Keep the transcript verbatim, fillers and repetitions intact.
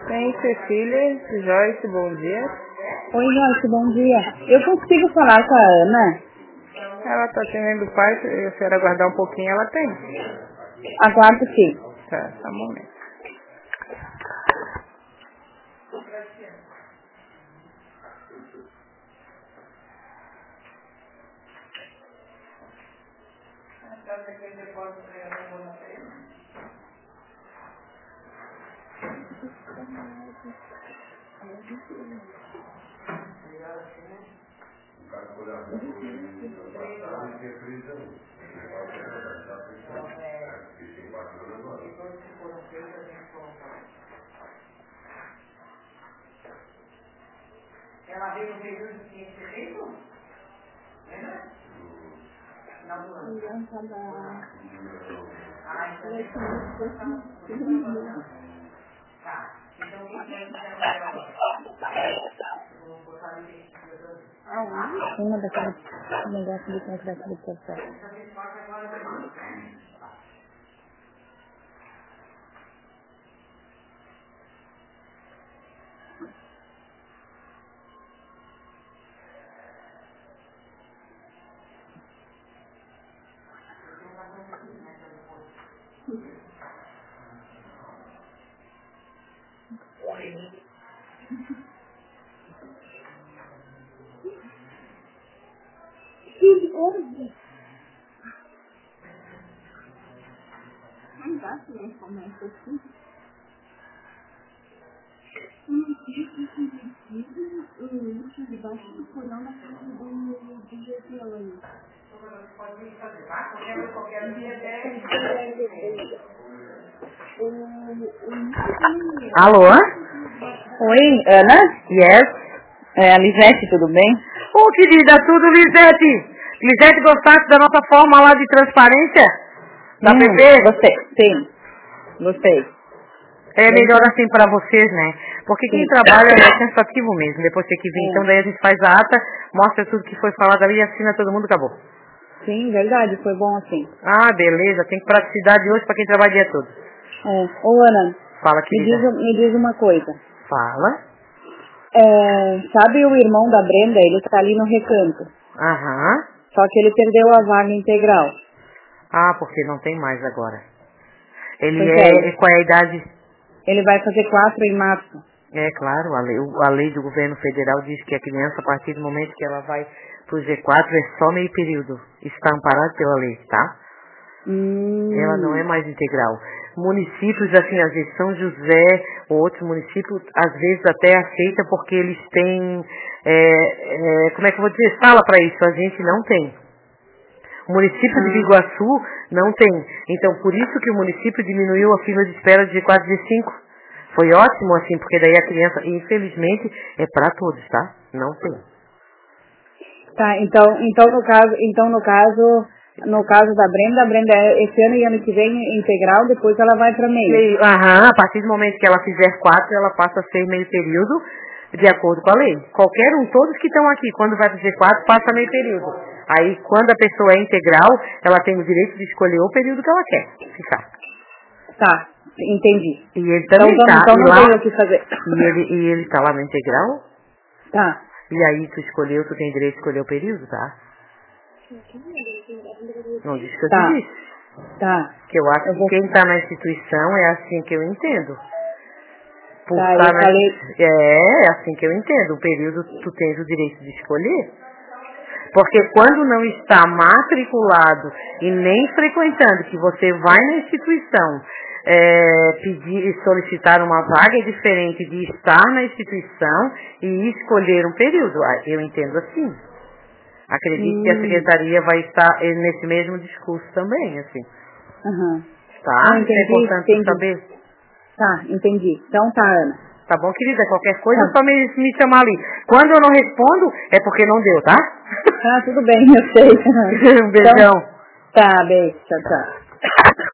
Tem Cecília, Joyce, bom dia. Oi, Joyce, bom dia. Eu consigo falar com a Ana? Ela tá atendendo o pai, se a senhora aguardar um pouquinho, ela tem. Aguardo sim. Tá, só um momento. Ela veio no período de tinha feito? Lembra? Não, não. Ah, então... Tá. Então, o que é Ah, uma daquelas negócios de contrato de processo. Não dá pra ver como é isso aqui. Debaixo do porão da casa do Gesiel aí. Alô? Oi, Ana? Yes? É a Lisete, tudo bem? Ô, oh, querida, tudo, Lisete? Lisete, gostasse da nossa forma lá de transparência? Da hum, P P? Gostei, sim. Gostei. É melhor assim para vocês, né? Porque quem Sim. trabalha é cansativo mesmo, depois tem que vir. É. Então daí a gente faz a ata, mostra tudo que foi falado ali, assina todo mundo, acabou. Sim, verdade, foi bom assim. Ah, beleza, tem praticidade hoje para quem trabalha o dia todo. É. Ô, Ana, Fala, me diz, querida. me diz uma coisa. Fala. É, sabe o irmão da Brenda, ele tá ali no recanto. Aham. Só que ele perdeu a vaga integral. Ah, porque não tem mais agora. Ele Pois é, é. qual é a idade? Ele vai fazer quatro em março. É claro, a lei, a lei do governo federal diz que a criança, a partir do momento que ela vai pro G quatro, é só meio período. Está amparado pela lei, tá? Hum. Ela não é mais integral. Municípios, assim, às vezes São José ou outros municípios, às vezes até aceita porque eles têm, é, é, como é que eu vou dizer? Fala para isso, a gente não tem. O município de Biguaçu não tem. Então, por isso que o município diminuiu a fila de espera de G quatro e G cinco. Foi ótimo, assim, porque daí a criança, infelizmente, é para todos, tá? Não tem. Tá, então, então no caso, então no caso, no caso da Brenda, a Brenda é esse ano e ano que vem integral, depois ela vai para meio. meio. Aham, a partir do momento que ela fizer quatro, ela passa a ser meio período, de acordo com a lei. Qualquer um, todos que estão aqui, quando vai fazer quatro, passa meio período. Aí, quando a pessoa é integral, ela tem o direito de escolher o período que ela quer ficar. Tá, entendi. E ele também então, tá. então E não lá, tem o que fazer. E ele, e ele tá lá no integral. Tá. E aí, tu escolheu, tu tem direito de escolher o período, tá? Não disse que eu Tá. te disse. Tá. Que eu acho Eu que vou... quem tá na instituição é assim que eu entendo. Por Tá, estar eu na... falei... É, é assim que eu entendo. O período tu tens o direito de escolher. Porque quando não está matriculado e nem frequentando, que você vai na instituição é, pedir e solicitar uma vaga, é diferente de estar na instituição e escolher um período. Ah, eu entendo assim. Acredito hum. que a secretaria vai estar nesse mesmo discurso também, assim. Uhum. Tá? Ah, entendi, é importante entendi. saber. Tá, entendi. Então tá, Ana. Tá bom, querida? Qualquer coisa Tá. é só me, me chamar ali. Quando eu não respondo, é porque não deu, tá? Tá, tudo bem, eu sei. Um beijão. Então, tá, beijo, tchau, tchau.